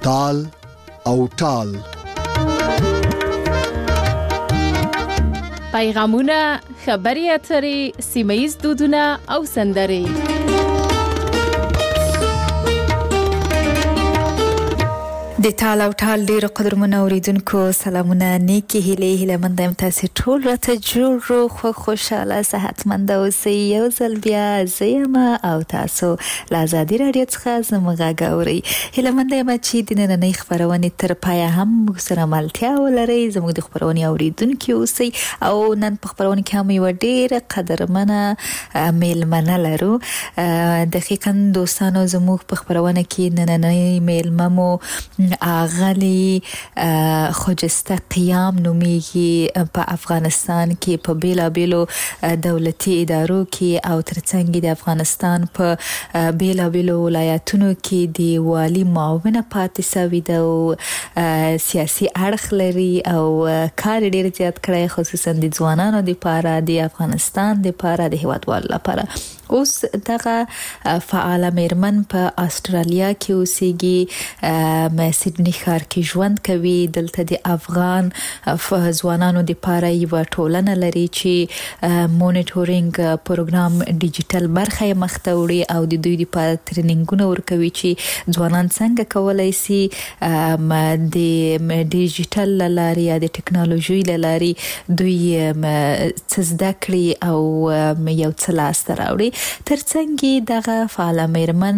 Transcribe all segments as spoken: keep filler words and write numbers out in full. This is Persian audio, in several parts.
تال او ټال. پیغامونه، خبري اترې، سیمه‌ییز دودونه او سندرې. د ټال او ټال ډیرو قدرمنو اوریدونکو سلامونه، نیکی هیلې هیله مند یم تاسو ټول راته جوړ رو خو خوشاله صحتمند اوسئ. یو ځل بیا زیم او تاسو له ازادي رادیو څخه زموږ غږ اورئ. هیله مند یم چې د نننۍ خبرونې تر پایه هم موږ سره ملتیا ولرئ، زموږ د خبرونې اوریدونکي اوسئ. او نن په خبرونه کې هم یو ډیره قدرمنه میلمنه لرو. دقیقاً دوستانو زموږ په خبرونه کې نننۍ میلمه مو اغلی خجسته قیام نومیږي. په افغانستان کې په بیلا بیلو دولتي ادارو کې او ترڅنګ د افغانستان په بیلا بیلو ولایتونو کې د والی معاونه پاتې سوي ده او سیاسي اړخ لري او کار ډیر زیات کړی، خصوصا د ځوانانو لپاره، د افغانستان لپاره، د هیوادوالو لپاره. اوس دغه فعال میرمن په استرالیا کې اوسېږي، سیدنی ښار کې ژوند کوي. دلته د افغان ځوانانو لپاره یو ټولنه لري چې مونیټورینګ پروګرام ډیجیټل برخه یې مخته وړي او د دوی لپاره ټریننګونه ورکوي چې ځوانان څنګه کولای شي د ډیجیټل لارې یا د ټکنالوژي لارې دوی څه زده کړي او یو څه لاسته راوړي. ترڅنګ دغه فعال میرمن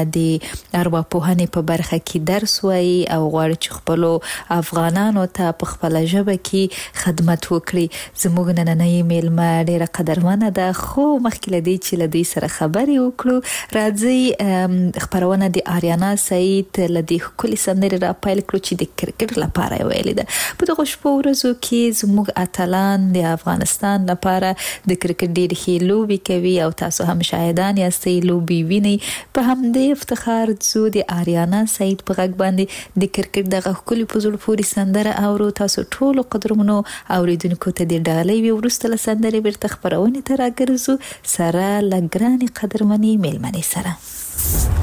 د ارواپوهنې په برخه کې درس وایي او غواړي چې خپلو افغانانو ته په خپل ژبه کې خدمت وکړي. زموږ نننۍ میلمه ډیره قدرمنه ده، خو مخکې له دې چې له دوی سره خبرې وکړو راځي خبرونه د آریانا سعید له دې ښکلې سندرې را پیل کړو چې د کرکټ لپاره یې ویلې ده. په دغو شپو ورځو کې زموږ اتلان د افغانستان لپاره د کرکټ ډېرې ښې لوبې کوي او تاسو هم شاهدان یاستئ لوبې وینئ. په همدې افتخار ځو د آریانا سعید په غږ باندې د کرکټ دغه ښکلې په زړه پورې سندره اورو. تاسو ټولو قدرمنو اوریدونکو ته د ډالۍ وي. وروسته له سندرې بیرته خپرونې ته راګرځو سره له ګرانې قدرمنې میلمنې سره.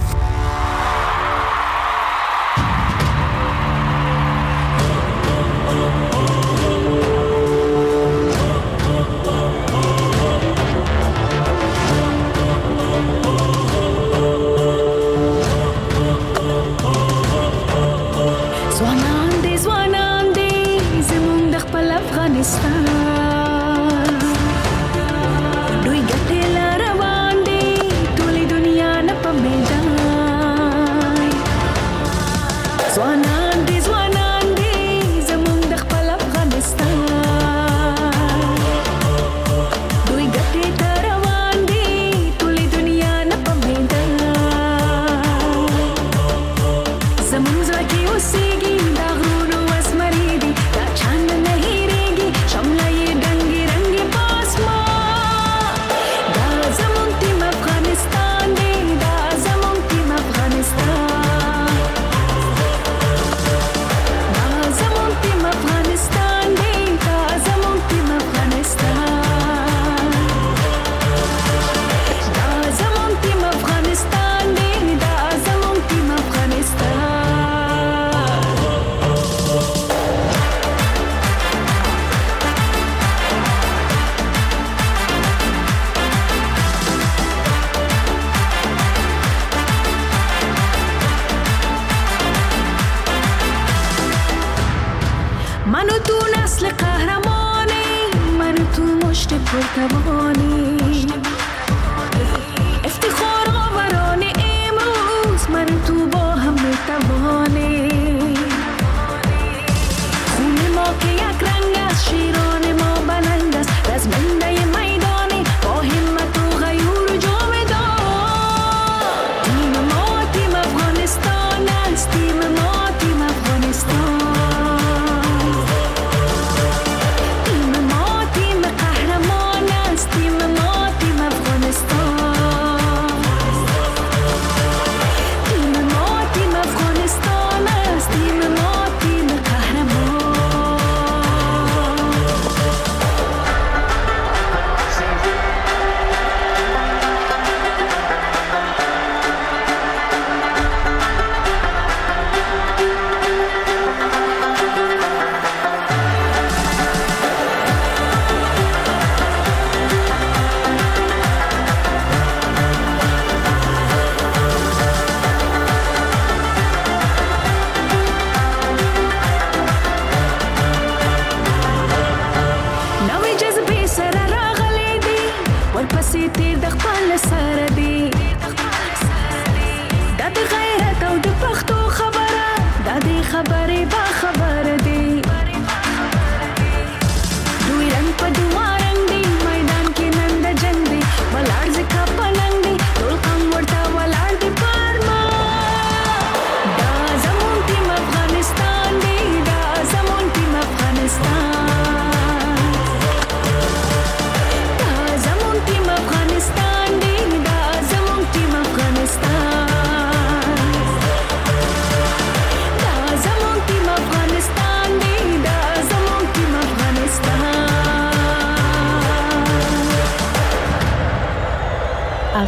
Team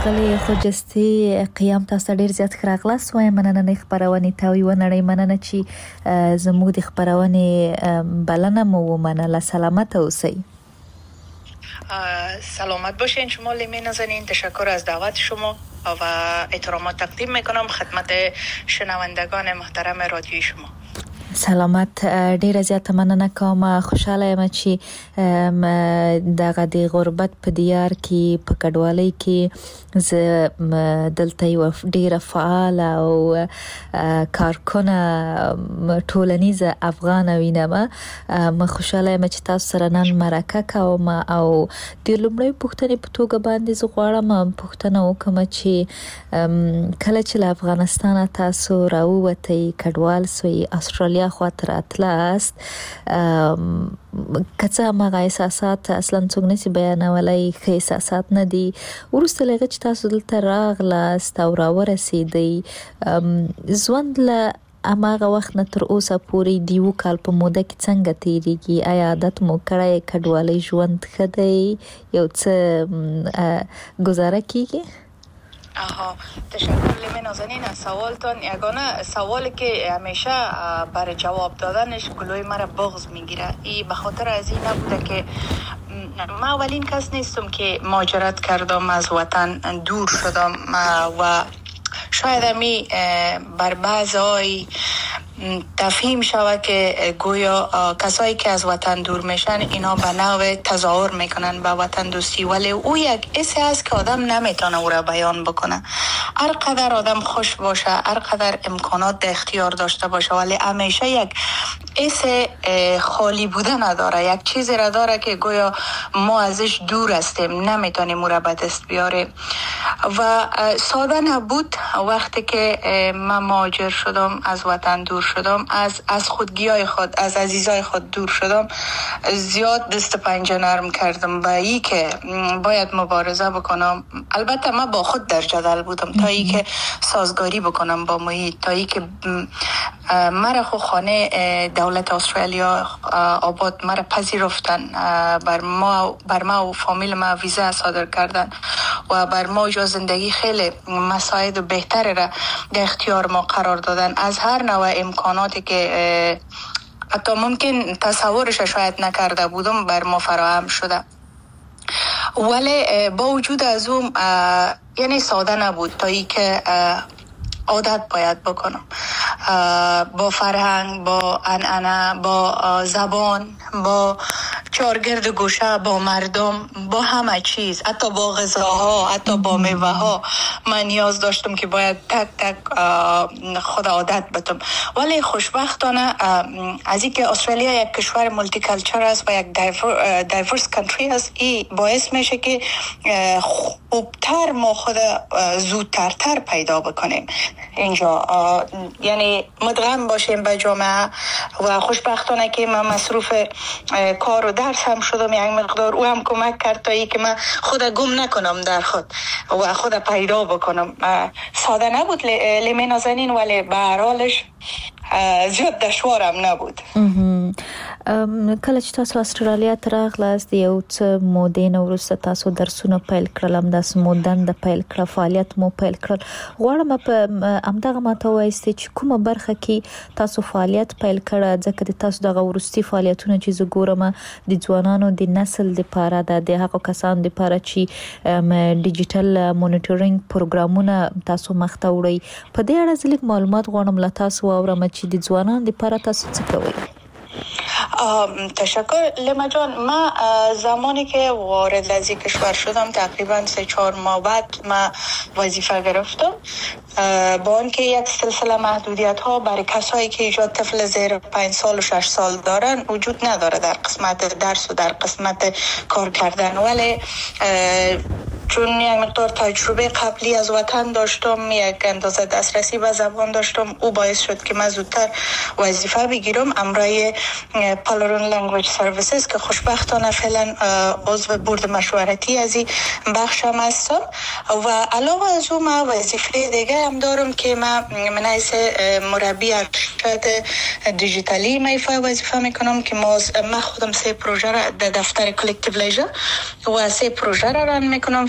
ښاغلي خوجستي قیام تاسو ډیر زیات خراغلاس وای مننه نه خبرونه تاوی و نړۍ مننه چې زموږ د خبرونه بلنه مو مننه سلامت اوسئ. سلامت باشین شما لیمه نازنین. تشکر از دعوت شما و احترامات تقدیم میکنم خدمت شنوندگان محترم رادیوی شما. سلامت. ډیره زیاته مننه کوم. خوشاله یم چې دغه د غربت په دیار کې په کډوالۍ کې ز دلته یو ډیره فعال او کارکونه ټولنیزه افغان وینم. ما خوشاله یم چې تاسو سره نن مرکه کوم او د لومړی پوښتنې په توګه باندې زه غواړم پوښتنه وکم چې کله چې له افغانستان تاسو راووتئ کډوال سوی استرالیا خاطر اتلاست کڅه مغه احساسات اصلا څنګه نسی بیانولای خې احساسات نه دي ورسته لږ چې تاسو دلته راغلاست او راورسېدئ ژوند له اماغه وخت نه تر اوسه پورې دیو کال په موده کې څنګه تیریږي؟ آیا عادت مو کړی کډوالۍ ژوند ښه دی یو څه گزاره کیږي؟ آها تشکر لیمه نازنین از سوالتان. یگانه سوالی که همیشه برای جواب دادنش گلوی مرا بغض میگیره ای به خاطر از این نبوده که ما اولین کس نیستم که مهاجرت کردم از وطن دور شدم و شاید همی بر بعضی تفهیم شود که گویا کسایی که از وطن دور میشن اینا به نوع تظاهر میکنن به وطن دوستی ولی او یک حسی است که آدم نمیتونه او را بیان بکنه. هر قدر آدم خوش باشه هر قدر امکانات در اختیار داشته باشه ولی همیشه یک حس خالی بودن نداره. یک چیزی را داره که گویا ما ازش دور هستیم نمیتونیم او را به دست بیاریم و ساده نبود وقتی که من مهاجر شدم از وطن دور شدم از از خودگیای خود از عزیزای خود دور شدم زیاد دست پنجه نرم کردم با ای که باید مبارزه بکنم. البته من با خود در جدل بودم تا ای که سازگاری بکنم با محیط تا ای که مرا خو خانه دولت استرالیا آباد مرا پذیرفتن بر ما بر ما و فامیل ما ویزا صادر کردن و بر ما جا زندگی خیلی مساعد و بهتر را در اختیار ما قرار دادن. از هر نوع امکاناتی که حتی ممکن تصورش شاید نکرده بودم بر ما فراهم شده ولی با وجود از اون یعنی ساده نبود تا ای که عادت باید بکنم با فرهنگ با عنعنه با زبان با چارگرد گوشه با مردم با همه چیز حتی با غذاها حتی با میوه ها من نیاز داشتم که باید تک تک خود عادت بدم ولی خوشبختانه از اینکه استرالیا یک کشور مولتی کالچر است و یک دایورس کانتری است این باعث میشه که خوبتر ما خود زودتر تر پیدا بکنیم اینجا یعنی مدغم باشیم به جامعه و خوشبختانه که من مصروف کار و درس هم شدم یک مقدار او هم کمک کرد تا ای که من خود گم نکنم در خود و خود پیدا بکنم. ساده نبود لیمه نازنین ولی به هر حالش زیاد دشوارم نبود. کله چې تاسو استرالیا ته راغلاست یو څه مودې نه وروسته تاسو درسونه پیل کړل همداسې مو دنده پیل کړه فعالیت مو پیل کړل غواړم په همدغه ماته وایستې چې کومه برخه کې تاسو فعالیت پیل کړه ځکه د تاسو دغه وروستي فعالیتونه چې زه ګورم د ځوانانو د نسل لپاره ده د هغو کسانو لپاره چې ډیجیټل مونیټورینګ پروګرامونه تاسو مخته وړئ په دې اړه زه لږ معلومات غواړم له تاسو واورم چې د ځوانانو لپاره تاسو څه کوئ؟ تشکر لیما جان. من زمانی که وارد از این کشور شدم تقریبا سه چهار ماه بعد من وظیفه گرفتم با آنکه یک سلسله محدودیت ها برای کسایی که ایجاد طفل زیر پنج سال و شش سال دارن وجود نداره در قسمت درس و در قسمت کار کردن ولی چون یک مقدار تجربه قبلی از وطن داشتم یک اندازه دسترسی به زبان داشتم او باعث شد که من زودتر وظیفه بگیرم امرای پالرون لنگویج سرویسز که خوشبختانه فعلا عضو بورد مشورتی از این بخشم هستم و علاوه از اون من وظیفه دیگه هم دارم که من من حیث مربی ارشد دیجیتالی میفای وظیفه میکنم که من خودم سه پروژه را در دفتر کلکتیو لیژر و سه پروژه را ران میکنم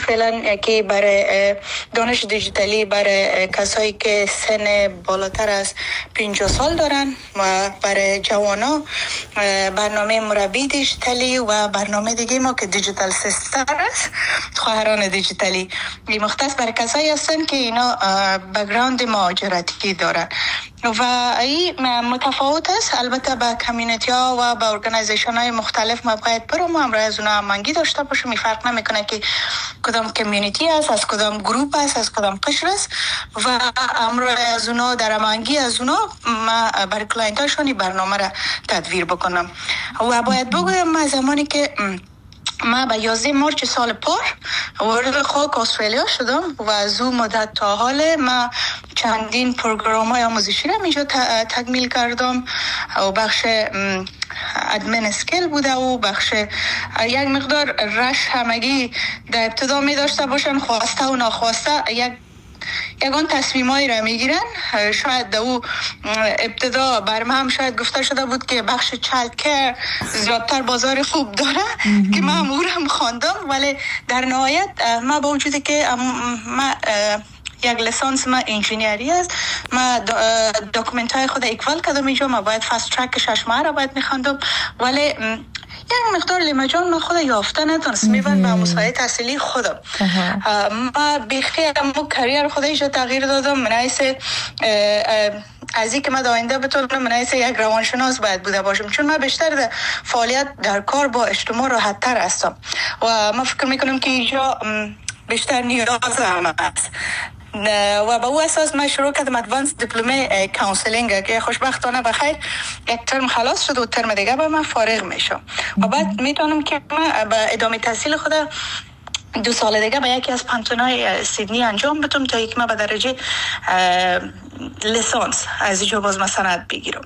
فعلا که برای دانش دیجیتالی برای کسایی که سن بالاتر از پنجاه سال دارن و برای جوانا برنامه مربی دیجیتالی و برنامه دیگه ما که دیجیتال سیستر است، خواهران دیجیتالی. این مختص برای کسایی هستن که اینا بک‌گراند مهاجرتی دارن و این متفاوت است. البته با کمیونیتی ها و با ارگانیزیشن های مختلف ما باید برام همراه از اونا هماهنگی داشته باشیم. فرق نمیکنه که کدام کمیونیتی است، از کدام گروپ است، از کدام قشر است و همراه از اونا در هماهنگی از اونا ما برای کلاینت هاشون برنامه را تدویر بکنم. و باید بگویم ما زمانی که ما با یازده مارچ سال پار وارد خاک استرالیا شدم و از اون مدت تا حال ما چندین پروگرام های آموزشی را اینجا تکمیل کردم و بخش ادمن اسکیل بوده و بخش یک مقدار رش همگی در ابتدا می داشته باشن، خواسته و ناخواسته یک یگان تصمیمایی را میگیرن. شاید او ابتدا بر من هم شاید گفته شده بود که بخش چایلد کیر زیادتر بازار خوب داره که من هم او را هم خواندم، ولی در نهایت ما با وجودی که ما یک لیسانس ما انجینیری است، ما داکومنت های خود اکوال کردم اینجا، ما باید فاست ترک شش ماه را باید میخواندم، ولی یک مقدار لیمجان من خود یافته نتونست میبند به مسابقه تحصیلی خودم. ما بیخی امو کریر خود ایجا تغییر دادم. من حیث از این که من داینده بتونم من حیث یک روانشناس باید بوده باشم، چون من بیشتر در فعالیت در کار با اجتماع راحت تر هستم و من فکر میکنم که اینجا بیشتر نیاز هم است و با او اساس من شروع کردم ادوانس دیپلمه کانسلینگ که خوشبختانه بخیر یک ترم خلاص شد و ترم دیگه با من فارغ میشم و بعد میتونم که من با ادامه تحصیل خود دو سال دیگه با یکی از پانتونای سیدنی انجام بدم تا یک ما به درجه لیسانس از اینجا باز مثلا بگیرم.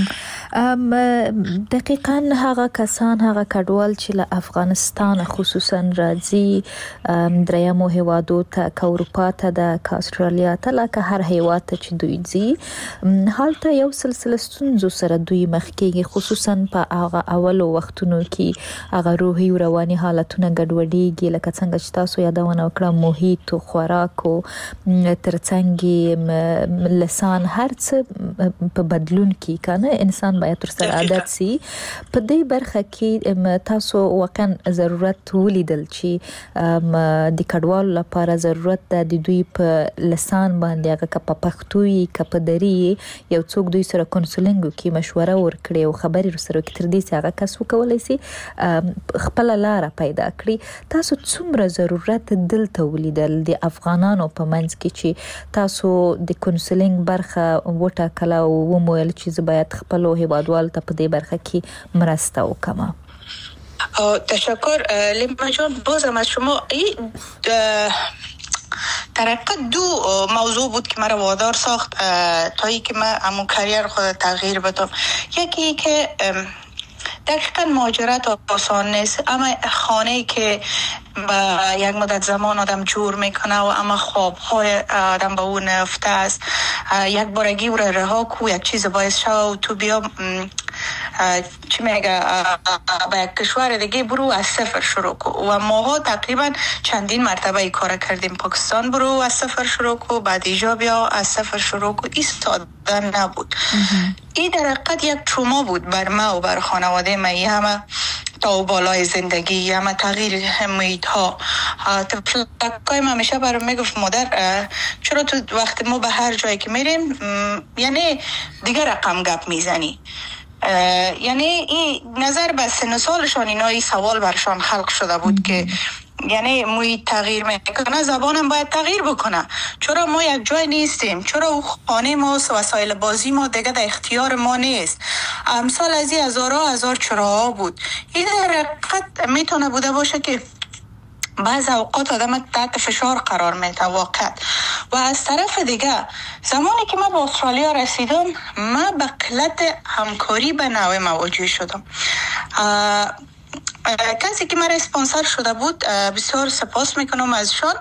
دقیقاً هغه کسان هغه کډوال چې له افغانستان خصوصا راځي دریمو هیوادو ته که اروپا ته ده که استرالیا ته لکه هر هیواد ته چې دوی ځي هلته یو سلسله ستونزو سره دوی مخ کېږي، خصوصا په هغه اولو وختونو کې هغه روحي او رواني حالتونه ګډوډېږي لکه څنګه چې تاسو یادونه وکړه محیط او خوراک او ترڅنګ لسان هر څه په بدلون کې کنه انسان باید تر سره عادت سي. په دې برخه کې تاسو واقعا ضرورت ولیدل چې د کډوالو لپاره ضرورت ده د دوی په لسان باندې هغه که په پښتو وي که په دري یو څوک دوی سره کونسلینګ وکړي، مشوره ورکړي او خبرې سره وکړي تر دې چې هغه کس وکولای سي خپل لاره پیدا کړي. تاسو څومره ضرورت دلته ولیدل د افغانانو په منځ کې چې تاسو د کونسلینګ برخه وټاکله او ومویل چې زه باید خپلو هیوادوالو ته په دې برخه کې مرسته وکړم؟ تشکر لیما جان. بازم از شما این در حقیقت دو موضوع بود که مرا وادار ساخت تا ای که من همون کریر خود تغییر بدم. یکی که دقیقا مهاجرت آسان نیست، اما خانه‌ای که با یک مدت زمان آدم جور میکنه و اما خوابهای آدم با اون نفته است، یک بارگی او را رها کو یک چیز باعث شو و تو بیا چی میگه با یک کشور دیگه برو از صفر شروع کو. و ماها تقریبا چندین مرتبه ای کار کردیم. پاکستان برو از صفر شروع کو، بعد ایجا بیا از صفر شروع کو. این ساده نبود. این در حقیقت یک تروما بود بر ما و بر خانواده ما. ای همه تا و بالای زندگی، همه تغییر محیط ها. تفلکای ما همیشه برام میگفت مادر چرا تو وقت ما به هر جایی که میریم یعنی دیگه رقم گپ میزنی. یعنی این نظر به سن سالشان اینا این سوال برشان خلق شده بود که یعنی محیط تغییر میکنه، زبانم باید تغییر بکنه. چرا ما یک جای نیستیم؟ چرا او خانه ما وسایل بازی ما دیگه در اختیار ما نیست؟ امثال از این هزارها هزار چراها بود. این در حقیقت میتونه بوده باشه که بعض اوقات آدم تحت فشار قرار میده واقعا. و از طرف دیگه زمانی که ما به استرالیا رسیدم من به قلت همکاری به نوع مواجه شدم. کسی که من اسپانسر شده بود بسیار سپاس میکنم ازشان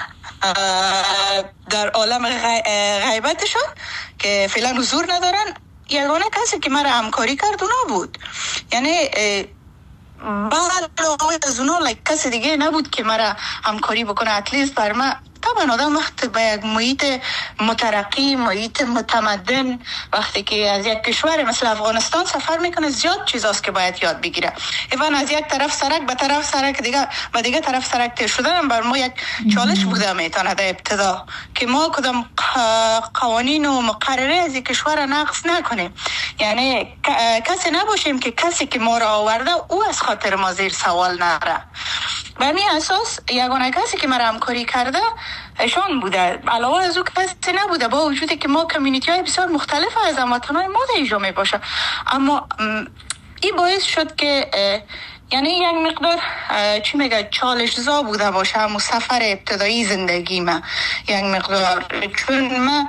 در عالم غیبتشان که فعلا حضور ندارن. یگانه کسی که من همکاری کرد اونا بود. یعنی بعد از اونا like کسی دیگه نبود که مرا همکاری بکنه. اتلیست بر من طبعا آدم وقت به یک محیط مترقی، محیط متمدن، وقتی که از یک کشور مثل افغانستان سفر میکنه زیاد چیزاست که باید یاد بگیره. ایوان از یک طرف سرک به طرف سرک دیگه و دیگه طرف سرک تیر شدن بر ما یک چالش بوده میتونه در ابتدا که ما کدام قوانین و مقرره از یک کشور نقض نکنیم. یعنی کسی نباشیم که کسی که ما را آورده او از خاطر ما زیر سوال نره. به همین اساس یگانه کسی که مرا همکاری کرده ایشان بوده. علاوه از او کسی نبوده، با وجودی که ما کمیونیتی های بسیار مختلف از هموطنان ما در اینجا می باشه. اما این باعث شد که یعنی یک مقدار چی میگه چالش زا بوده باشه همون سفر ابتدایی زندگی من یک مقدار، چون من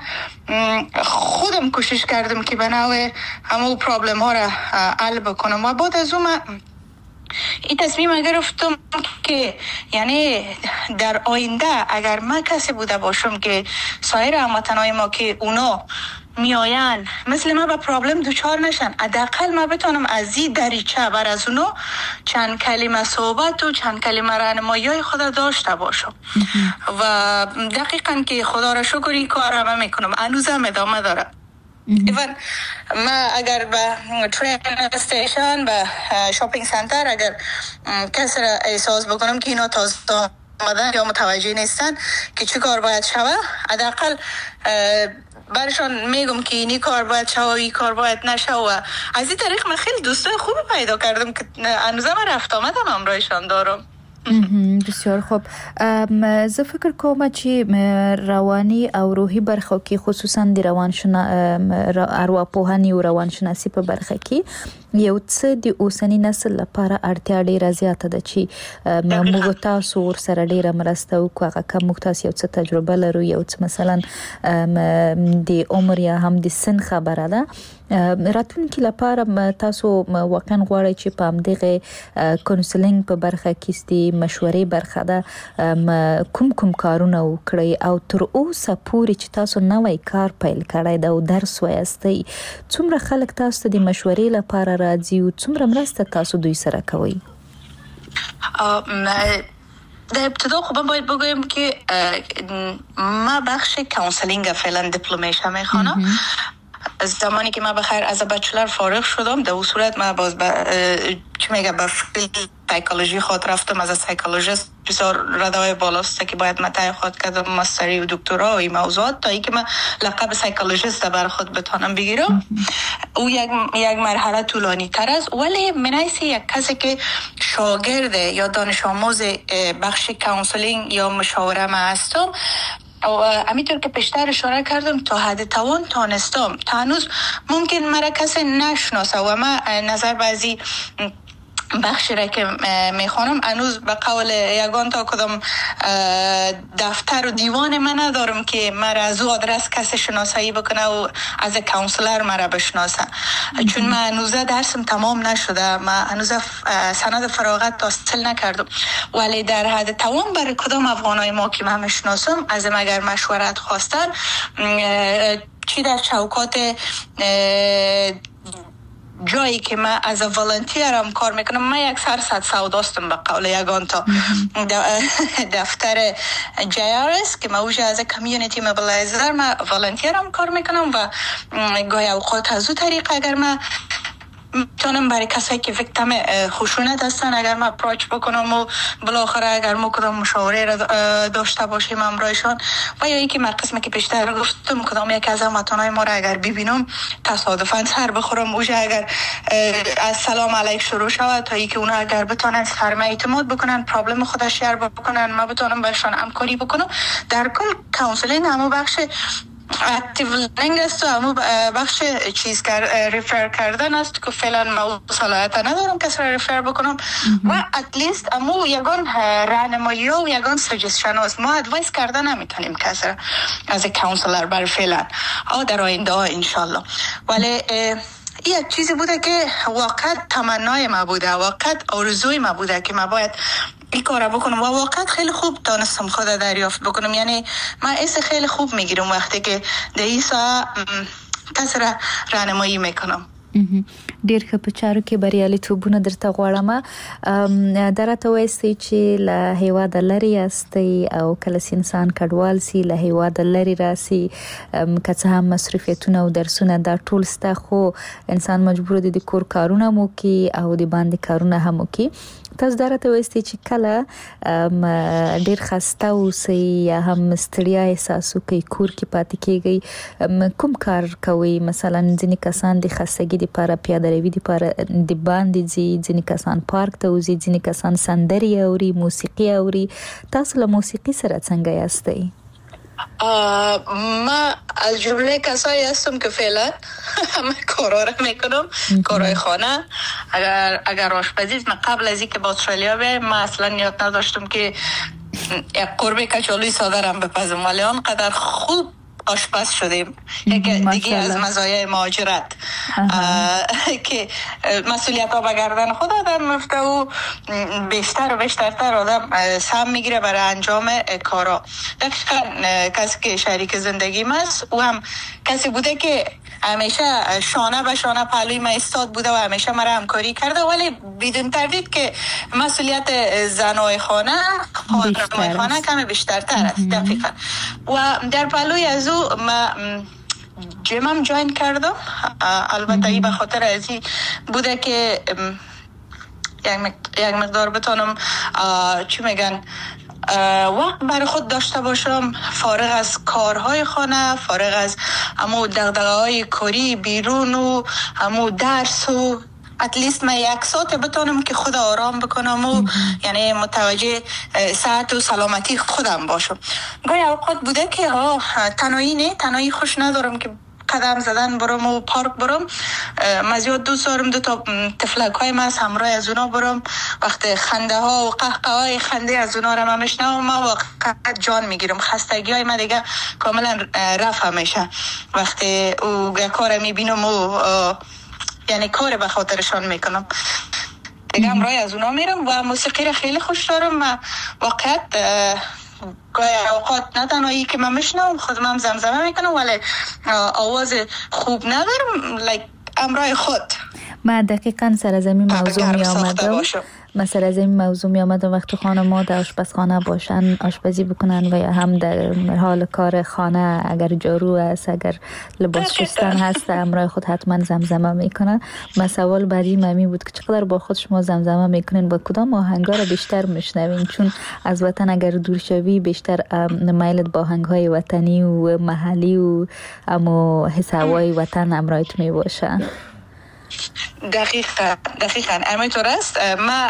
خودم کوشش کردم که به نوع همون پرابلم ها را حل بکنم و بعد از اون من این تصمیم گرفتم که یعنی در آینده اگر من کسی بوده باشم که سایر هموطنای ما که اونا میاین مثل ما به پرابلم دوچار نشن، حداقل ما بتونم از این دریچه بر از اونا چند کلمه صحبت و چند کلمه راهنمایی خود داشته باشم. و دقیقاً که خدا را شکر این کار را میکنم، هنوزم ادامه داره. ایوان ما اگر به ترین استیشن به شاپینگ سنتر اگر کسی را احساس بکنم که اینا تازه آمدن یا متوجه نیستن که چی کار باید شوه، حداقل برشان میگم که اینی کار باید شوه و این کار باید نشوه. و از این طریق من خیلی دوستای خوبی پیدا کردم که هنوزه من رفت آمدم همراهشان دارم. بسیار خوب. زه فکر کوم چې رواني او روحي برخه کې خصوصا د روانشناسي ارواپوهنې او روانشناسي په برخه کې یو څه د اوسنی نسل لپاره اړتیا ډیره زیاته ده چې موږ تاسو ور سره ډیره مرسته وکړو. هغه کوم موږ تاسو یو څه تجربه لرو، یو څه مثلا د عمر یا هم د سن خبره ده، راتلونکي لپاره تاسو واقعا غواړئ چې په همدغه کونسلینګ په برخه کې ستې مشورې برخه ده کوم کوم کارونه وکړئ او تر اوسه پورې چې تاسو نوی کار پیل کړی دا او درس وایستئ، څومره خلک تاسو ته د مشورې لپاره راځي او څومره مرسته تاسو دوی سره کوئ؟ در ابتدا خب من باید بگویم که ما بخش کانسلینگ فعلا دیپلمش هم میخوانم. زمانی که من بخیر از بچلر فارغ شدم در اون صورت من باز با چی میگه با فیلد سایکولوژی خود رفتم. از سایکولوژیست بسیار ردای بالاست که باید متای خود کردم ماستری و دکترا و این موضوعات تا ای که من لقب سایکولوژیست بر خود بتانم بگیرم. او یک یک مرحله طولانی تر است، ولی منایس یک کسی که شاگرد یا دانش آموز بخش کانسلینگ یا مشاوره ما هستم و همینطور که پیشتر اشاره کردم تا حد توان تانستم تا هنوز ممکن مرا کسی نشناسه و من نظر بعضی بخشی را که میخوانم هنوز به قول یگان تا کدام دفتر و دیوان من ندارم که مرا از او آدرس کسی شناسایی بکنه و از کانسلر مرا بشناسه، چون من هنوز درسم تمام نشده، من هنوز سند فراغت حاصل نکردم. ولی در حد توان برای کدام افغانای ما که من میشناسم از اگر مشورت خواستن چی در چوکات جایی که من از والنتیرم کار میکنم، من یک سر صد سوداستم به قول یگان تا دفتر جی آر اس که من اوج از کمیونیتی موبیلایزر من والنتیرم کار میکنم و گاهی اوقات از او طریق اگر من میتونم برای کسایی که ویکتیم خشونت هستن اگر من اپروچ بکنم و بالاخره اگر ما کدام مشاوره را داشته باشیم همراهشان، و یا اینکه من قسمی که پیشتر گفتم کدام یک از هموطنای ما را اگر ببینم تصادفاً سر بخورم اوج اگر از سلام علیک شروع شود تا اینکه اونا اگر بتونن سرمه اعتماد بکنن پرابلم خودش شیر بکنن من بتونم برشان همکاری بکنم. در کل کانسلینگ همو بخش اکتیو لرنینگ است و همون بخش چیز کر ریفر کردن است که فعلا ما صلاحیت ندارم کسی را ریفر بکنم و اتلیست همون یگان راهنمایی و یگان سجستشن است. ما ادوایس کردن نمیتونیم کسی را از کانسلر بر فعلا او در آینده ها انشالله. ولی این یک چیزی بوده که واقعا تمنای ما بوده، واقعا آرزوی ما بوده که ما باید این کارا بکنم و واقعا خیلی خوب دانستم خود دریافت بکنم. یعنی من ایسه خیلی خوب میگیرم وقتی که در این ساعت کسی را راهنمایی میکنم. ډیر ښه په چارو کې بریالیتوبونه درته غواړم. درته وایسي چې له هیواد لري استي او کله انسان کډوال سي له هیواد لري راسي که څه هم مصرفیتونه او درسونه دا ټول ستا، خو انسان مجبور دی د کور کارونه مو کوي او د باندې کارونه هم کوي. تاسو درته وایسي چې کله ډیر خسته اوسئ یا هم ستړیا احساس کوي کور کې پاتې کیږي، کوم کار کوي؟ مثلا ځینې کسان د خستګي لپاره پیاده روي لپاره د باندې ځي، ځینې کسان پارک ته وځي، ځینې کسان سندري اوري، موسیقي اوري. تاسو له موسیقي سره څنګه یاستئ؟ ما از جمله کسایی هستم که فعلا همه کارا را میکنم، کارهای خانه. اگر اگر آشپزی، من قبل از اینکه با استرالیا بیایم من اصلا نیت نداشتم که یک قرمه کچالوی ساده را بپزم، ولی آنقدر خوب آشپز شدیم. یکی دیگه از مزایای مهاجرت که مسئولیت ها به گردن خود آدم میفته و بیشتر و بیشترتر آدم سهم میگیره برای انجام کارا. دقیقا کسی که شریک زندگی است او هم کسی بوده که همیشه شانه به شانه پهلوی من ایستاد بوده و همیشه مرا همکاری کرده، ولی بدون تردید که مسئولیت زنای خانه خانمای خانه کمی بیشترتر است. دقیقا. و در پهلوی از او ما جیمم جوین کردم. البته ای به خاطر از این بوده که یک مقدار بتونم چی میگن وقت برای خود داشته باشم، فارغ از کارهای خانه، فارغ از همو دغدغه‌های کاری بیرون و همو درس و اتلیست من یک ساعت بتونم که خود آرام بکنم و یعنی متوجه صحت و سلامتی خودم باشم. گاهی اوقات بوده که ها تنهایی نه، تنهایی خوش ندارم که قدم زدن برم و پارک برم. من زیاد دوست دارم دو تا تفلک های من همراه از اونا برم. وقت خنده ها و قهقه های خنده از اونا رو من میشنوم، من واقعا جان میگیرم. خستگی های من دیگه کاملا رفع میشه وقتی او کار میبینم و یعنی کار به خاطرشان میکنم. دیگه همراه از اونا میرم و موسیقی رو خیلی خوش دارم. و واقعا گاهی اوقات نه تنهایی که من میشنم خودم هم زمزمه میکنم، ولی آواز خوب ندارم لایک امرای خود. من دقیقاً سر از این موضوع می آمدم من سر از این موضوع می آمدم وقتی خانم‌ها در آشپزخانه باشن، آشپزی بکنن و یا هم در حال کار خانه، اگر جارو است، اگر لباس شستن هست، امرای خود حتما زمزمه میکنن. من سوال بعدی ممی بود که چقدر با خود شما زمزمه میکنین، با کدام آهنگا رو بیشتر میشنوین؟ چون از وطن اگر دور شوی بیشتر میلت با آهنگ‌های وطنی و محلی و اما حس هوای وطن امرایت می باشه. دقیقا دقیقا همینطور است. ما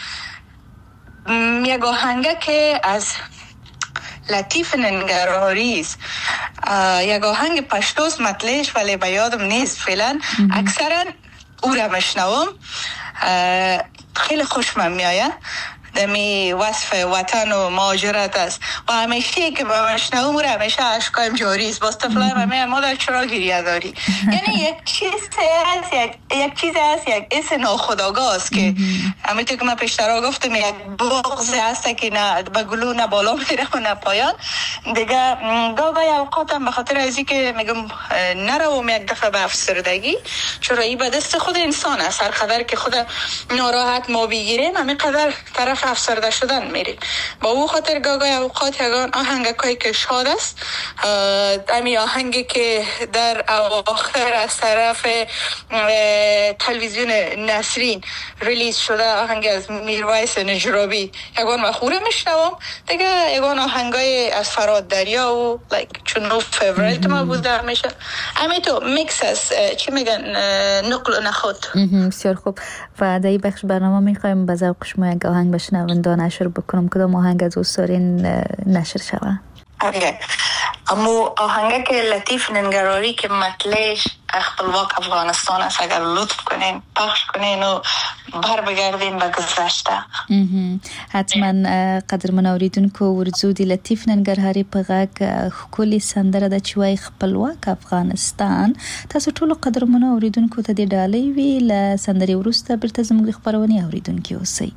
یک آهنگه که از لطیف ننگرهاری است، یک آهنگ پشتوست مطلعش ولی به یادم نیست فعلا. اکثرا او را مشنوم، خیلی خوشم میآید. دمی وصف وطن و مهاجرت است و همیشه که با مشنوم او را همیشه اشکایم جاری است. باز طفلای من میگن مادر چرا گریه داری؟ یعنی یک چیز هست، یک یک چیز هست، یک حس ناخودآگاه است که همونطور که من پیشتر گفتم یک بغض هست که نه به گلو نه بالا میره و نه پایان. دیگه گاهی اوقاتم به خاطر از اینکه میگم نروم یک دفعه به افسردگی، چرا این به دست خود انسان است. هر قدر که خود ناراحت ما بگیریم همین قدر طرف افسرده شدن میریم. با او خاطر گاهی اوقات یگان آهنگایی که شاد است، امی آهنگی که در اواخر از طرف تلویزیون نسرین ریلیز شده، آهنگ از میرویس نجرابی، یگان مخوره میشنوم. دیگه یگان آهنگای از فراد دریا و لایک چون فیوریت ما بوده میشه. امی تو میکس است، چی میگن، نقل و نخود. بسیار خوب. و در این بخش برنامه میخوایم به ذوق شما یک آهنگ بشنونده نشر بکنم. کدام آهنگ از دوستارین نشر شود؟ اوکی. امو آهنگه که لطیف ننگراری که مطلعش خپلواک افغانستان است، اگر لطف کنین پخش کنین و بر بگردین به گذشته. حتما. قدرمن اوریدونکو ورزو دی لطیف ننګرهاري په غږ ښکلې سندره ده چې وایي خپلواک افغانستان. تاسو ټول قدرمن اوریدونکو ته د ډالۍ وی له سندرې وروسته بیرته زموږ خبرونه اوریدونکو اوسئ.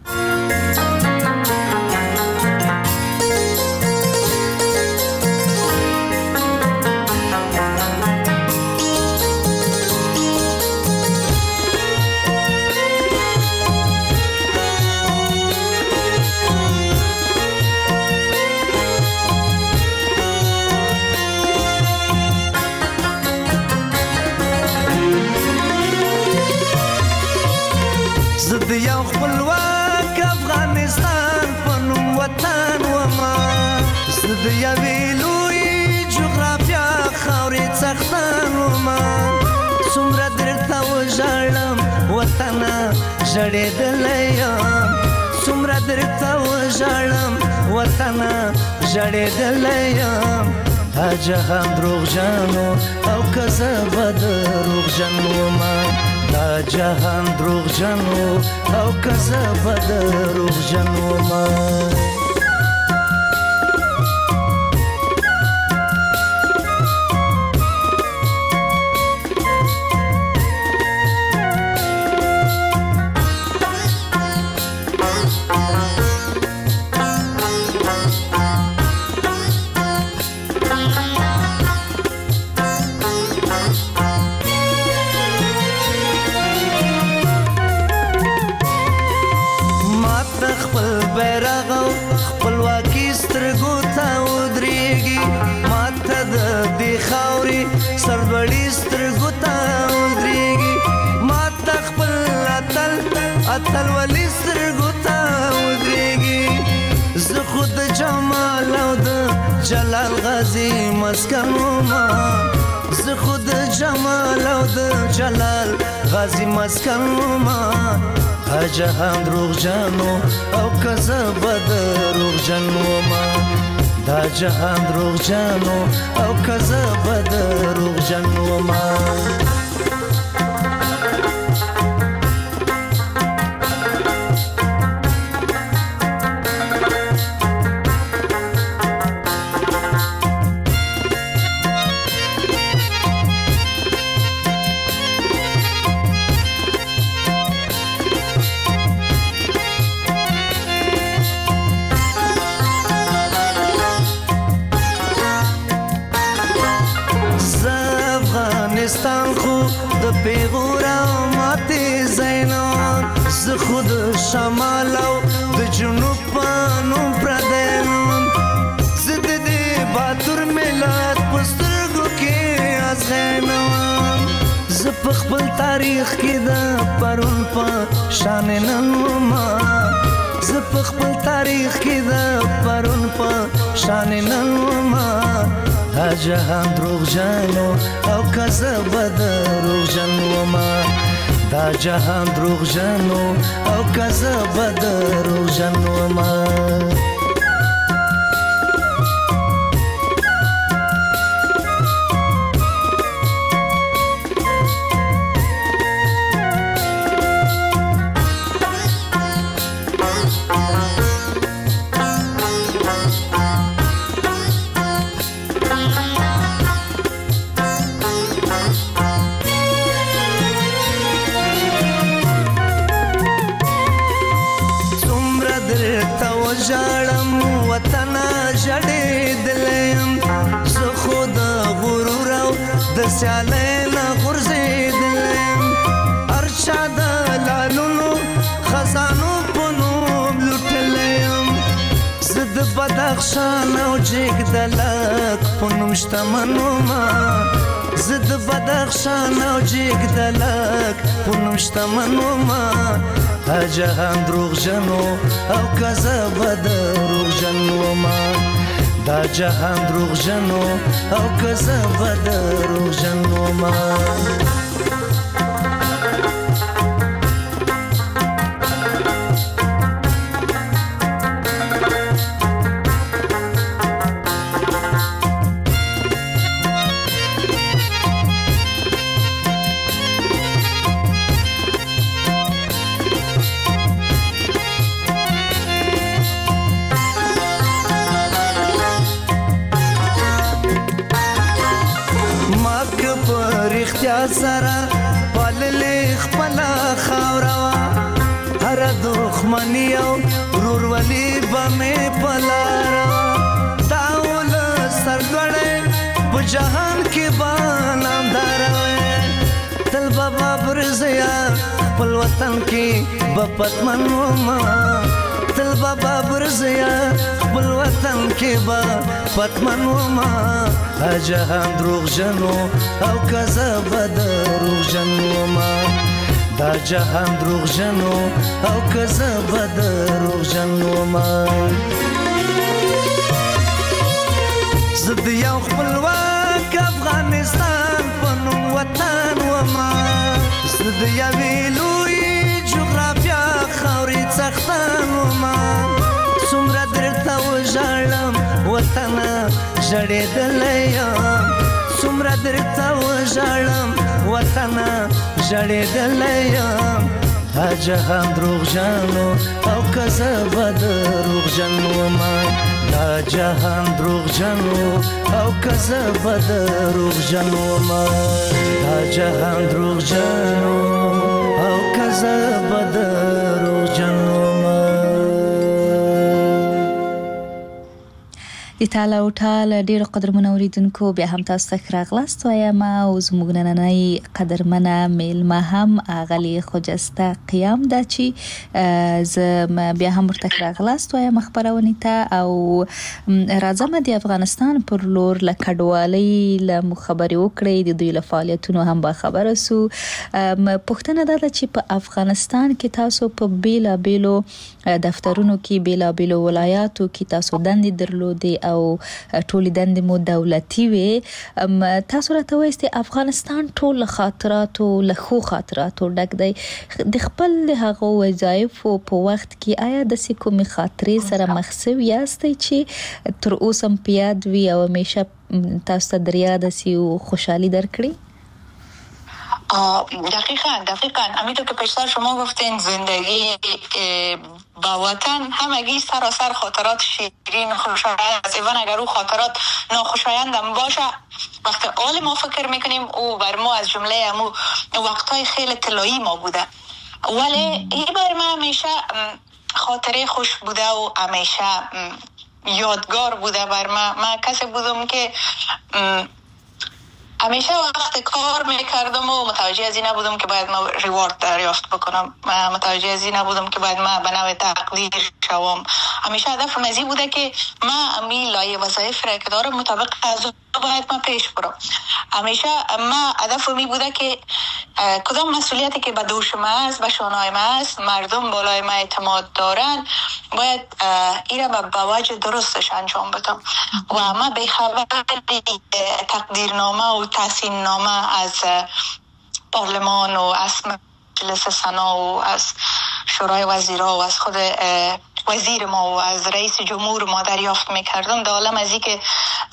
د یوې لوی جغرافیا خاورې څښتن ومه څومره درته وژاړم وطنه ژړېدلی یم څومره درته وژاړم وطنه ژړېدلی یم دا جهان دروغجن او که زه به دروغجن ومه دا جهان دروغجن او که زه به دروغجن ومه اتل ولی سترګو ته ودرېږي زه خو د جمال او د جلال غازي مسکن ومه زه خو د جمال او د جلال غازي مسکن ومه دا جهان دروغجن او که زه به دروغجن ومه دا جهان دروغجن او که زه به دروغجن ومه شمال او د جنوب په نوم پردی نوم زه د دې باتور ملت په سترګو کې ازغینوم زه په خپل تاریخ کې د پرون په شان نن ومه زه په خپل تاریخ کې د پرون په شان نن ومه دا جهان دروغجن او که زه به دروغجن ومه دا جهان دروغجن او که زه به دروغجن ومه ژړم وطنه ژړېدلی یم زه خو د غرور او د سیالۍ نه غورځېدلی یم هر چا د لالونو خزانو په نوم لوټلی یم زه د بدخشان او جګدلک په نوم شتمن ومه زه د بدخشان او جګدلک په نوم شتمن ومه دا جهان دروغجن او که زه به دروغجن ومه دا جهان دروغجن او که زه به دروغجن ومه سره پاللې خپله خاوره وه هره دښمني او ورورولي به مې په لاره وه دا ولس سرلوړی په جهان کې به نامداره وی تل به بابر زیا خپل وطن کې به پتمن ومه تل به بابر زیا خپل وطن کې به پتمن ومه دا جهان دروغجن او که زه به دروغجن ومه دا جهان دروغجن او که زه به دروغجن ومه زد یو خپلواک افغانستان پنوم وطن وما زد یوی لوی جغرافیا خاوری څښتن وما څومره درته وژاړم وطنه ژړېدلی یم څومره درته وژاړم وطنه ژړېدلی یم دا جهان دروغجن او که زه به دروغجن ومه دا جهان دروغجن او که زه به دروغجن ومه دا جهان دروغجن او که زه به دروغجن ومه. د تاله او ټال ډیرو قدرمنو اوریدونکو بیا هم تاسو ته راغلاست وایم او زموږ نننۍ قدرمنه میلمه هم اغلی خجسته قیام ده چې زه بیا هم ورته راغلاست وایم خبرونه ته او راځم د افغانستان پر لور له کډوالۍ له مخبري وکړې د دوی له فعالیتونو هم با خبره سو پښتنه ده چې په افغانستان کې تاسو په بیلا بیلو دفترونو کې بیلا بیلو ولایاتو کې تاسو دندې درلودې او ټول دندې مو دولتي وي تاسو راته وایئ افغانستان ټول خاطرات او له خو خاطرات ډک دی د خپل هغه وظایف په وخت کې آیا د کومې خاطرې سره مخ شوي یاستئ چې تر اوسه هم په یاد وي او همیشه تاسو ته در یاد شي او خوشحالي درکړي؟ دقیقاً دقیقاً همینطور که پیشتر شما گفتین زندگی با وطن همگی سراسر خاطرات شیرین خوشایند است. ایوان اگر او خاطرات ناخوشایند هم باشه وقتی آل ما فکر میکنیم او بر ما از جمله امو وقتهای خیلی طلایی ما بوده ولی این بر ما همیشه خاطره خوش بوده و همیشه یادگار بوده بر ما. من کسی بودم که همیشه وقت کار میکردم و متوجه از این نبودم که باید ما ریوارد دریافت بکنم متوجه از این نبودم که باید ما به نوع تقدیر شوم همیشه هدفم از این بوده که ما امی لایه وظایف را که دارم مطابق از باید ما پیش برم همیشه ما هدفم این بوده که کدام مسئولیتی که به دوش ما است به شانهای ما است مردم بالای ما اعتماد دارن باید این را به وجه درستش انجام بدم و ما به خبر تقدیرنامه و تحسین نامه از پارلمان و از مجلس سنا و از شورای وزیرا و از خود وزیر ما و از رئیس جمهور ما دریافت میکردم در عالم از این که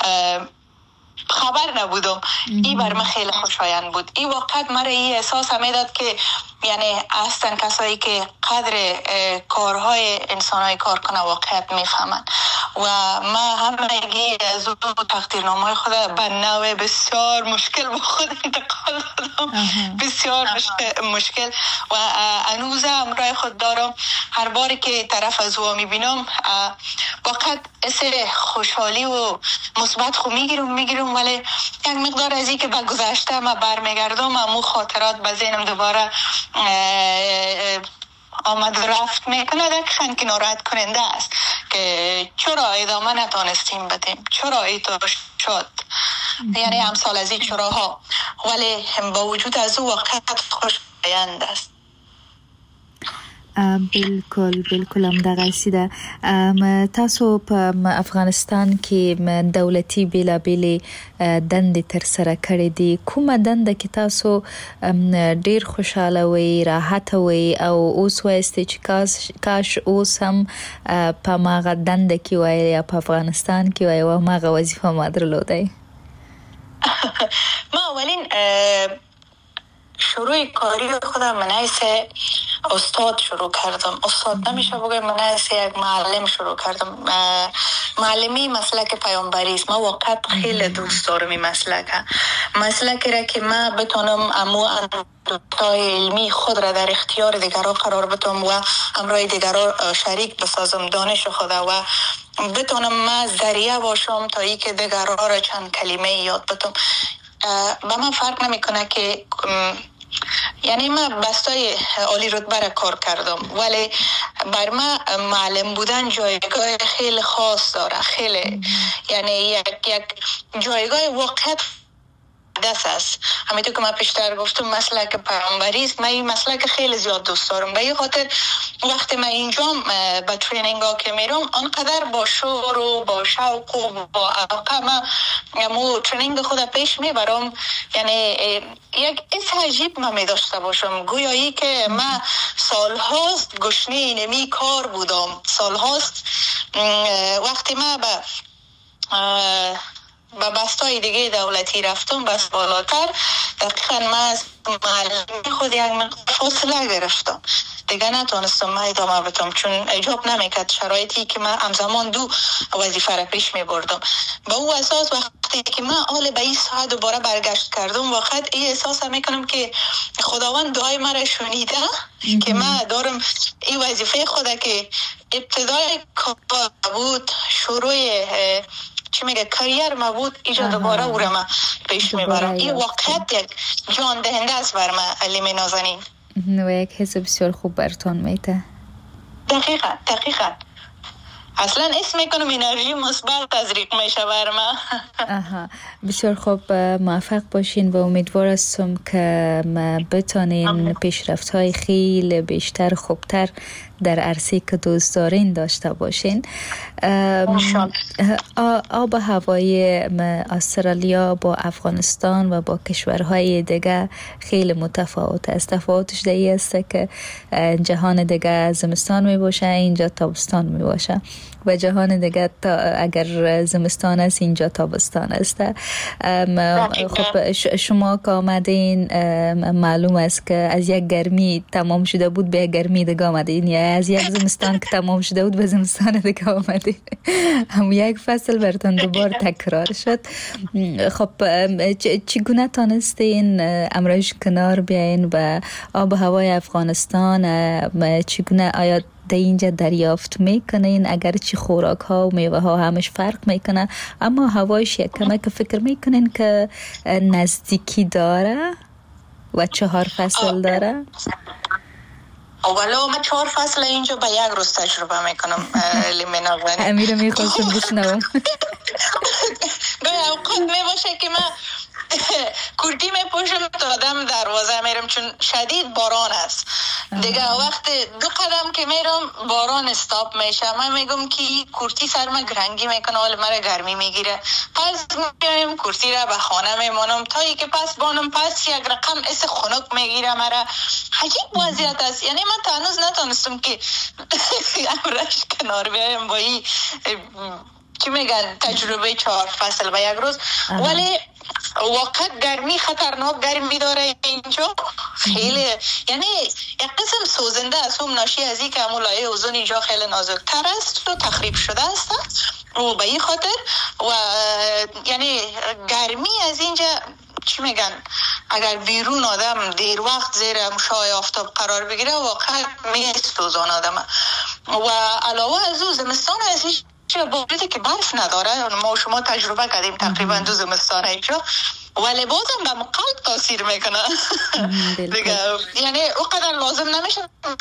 خبر نبودم این بر من خیلی خوشایند بود. این وقت مرا این احساس میداد که یعنی اصلا کسایی که قدر کارهای انسانهای کار کنه واقعیت میفهمن و ما همگی از اون تقدیرنامه خود به نوع بسیار مشکل به خود انتقال دادم بسیار مشکل و هنوز همراه خود دارم. هر باری که طرف از او میبینم واقعا احساس خوشحالی و مثبت خو میگیرم میگیرم ولی یک مقدار از این که به گذشته ما برمیگردم امو خاطرات به ذهنم دوباره آمد رفت میکنه دقیقاً که ناراحت کننده است که چرا ادامه نتانستیم بدیم چرا ایتا شد یعنی امثال از این چراها ولی با وجود از او وقت خوشایند است. بالکل بالکل هم دغه سیده تاسو په افغانستان کې دولتي بیلا بیلې دندې تر سره کړې دي کومه دنده کې تاسو ډیر خوشاله وي راحت وي او اوس وایسته چې کاش کاش اوس هم په ماغه دنده کې وای یا په افغانستان کې وای او ماغه وظیفه ما درلودای؟ ما اولین شروع کاری خودم من حیث استاد شروع کردم. استاد نمیشه بگم من حیث یک معلم شروع کردم. معلمی مسلک پیامبری است. ما واقعا خیلی دوست دارم این مسلک. مسلکی را که ما بتونم امو اندوختای علمی خود را در اختیار دیگران قرار بدم و همراه دیگران شریک بسازم دانش خود و بتونم ما ذریعه باشم تا ای که دیگران را چند کلمه یاد بدم. با من فرق نمیکنه که یعنی من بستای عالی رتبه را کار کردم ولی بر من معلم بودن جایگاه خیلی خاص داره خیلی یعنی یک یک جایگاه واقعیت مقدس است. همینطور که من پیشتر گفتم مسلک پیامبری است. من این مسلک خیلی زیاد دوست دارم. به این خاطر وقتی من اینجا به ترینینگ ها که میرم آنقدر با شور و با شوق و با علاقه من مو ترینینگ خود پیش میبرم. یعنی یک حس عجیب من میداشته باشم، گویایی که من سالهاست گشنه اینمی کار بودم. سالهاست وقتی من به به بستای دیگه دولتی رفتم بس بالاتر، دقیقا من از معلمی خود یک مقدار فاصله گرفتم دیگه، نتونستم من ادامه بدم چون اجاب نمیکرد شرایطی که من همزمان دو وظیفه را پیش می بردم. به او اساس وقتی که من حال به این ساعت دوباره برگشت کردم وقت این احساس میکنم که خداوند دعای مرا شنیده که من دارم این وظیفه خود که ابتدای کار بود، شروع چی میگه کریر ما بود، ایجا دوباره او را من پیش میبرم. این واقعیت یک جان دهنده است بر من علیم نازنین و یک حس بسیار خوب برتان میته. دقیقا دقیقا اصلا اسم میکنم انرژی مثبت تزریق میشه بر من. آها بسیار خوب، موفق باشین و امیدوار هستم که بتانین پیشرفت های خیلی بیشتر خوبتر در عرصه که دوست دارین داشته باشین. آب و هوای استرالیا با افغانستان و با کشورهای دیگه خیلی متفاوت است. تفاوتش در این است که جهان دیگه زمستان می باشه، اینجا تابستان می باشه و جهان دیگه تا اگر زمستان است اینجا تابستان است. خب شما که آمدین معلوم است که از یک گرمی تمام شده بود به یک گرمی دیگه آمدین، یا از یک زمستان که تمام شده بود به زمستان دیگه آمدین. هم یک فصل براتون دوبار تکرار شد. خب چگونه تانستین امروز کنار بیاین و آب و هوای افغانستان چگونه آیا در اینجا دریافت میکنین؟ اگر چی خوراک ها و میوه ها همش فرق میکنه اما هوایش یک کمه که فکر میکنین که نزدیکی داره و چهار فصل داره؟ اولا من چهار فصل اینجا به یک روز تجربه میکنم. لیمنا غنی امیر میخواستم بشنوم. گاهی اوقات میباشه که من کردی میپوشم تا آدم دروازه میرم چون شدید باران است دیگه. وقت دو قدم که میرم باران استاپ میشه، من میگم که کورتی سر من گرنگی میکنه ولی مرا گرمی میگیره، پس میگم کورتی را به خانه میمانم تا ای که پس بانم پس یک رقم اس خنک میگیره مرا. عجیب وضعیت است. یعنی من تا هنوز نتونستم که امرش کنار بیایم با این چی میگن تجربه چهار فصل و یک روز. ولی واقعا گرمی خطرناک گرمی داره اینجا خیلی، یعنی یک قسم سوزنده است. هم ناشی از این که همون لایه اوزون اینجا خیلی نازکتر است و تخریب شده است و به این خاطر و یعنی گرمی از اینجا چی میگن اگر بیرون آدم دیر وقت زیر مشعاع آفتاب قرار بگیره واقعا میسوزان آدم. و علاوه از او زمستان از چه باوری که برف نداره، ما شما تجربه کردیم تقریبا دو زمستان اینجا، ولی بازم به قلب تاثیر میکنه دیگه. یعنی اونقدر لازم نمیشه.